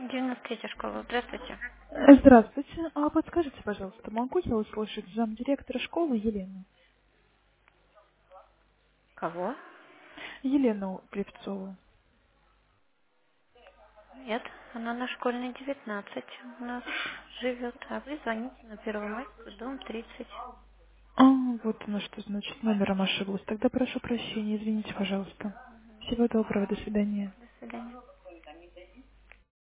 93-я школа. Здравствуйте. Здравствуйте. А подскажите, пожалуйста, могу я услышать замдиректора школы Елену? Кого? Елену Плевцову. Нет, она на школьной 19 у нас живет. А вы звоните на Первомайскую, дом 30. А, вот оно что значит, номером ошиблась. Тогда прошу прощения, извините, пожалуйста. Всего доброго, до свидания. До свидания.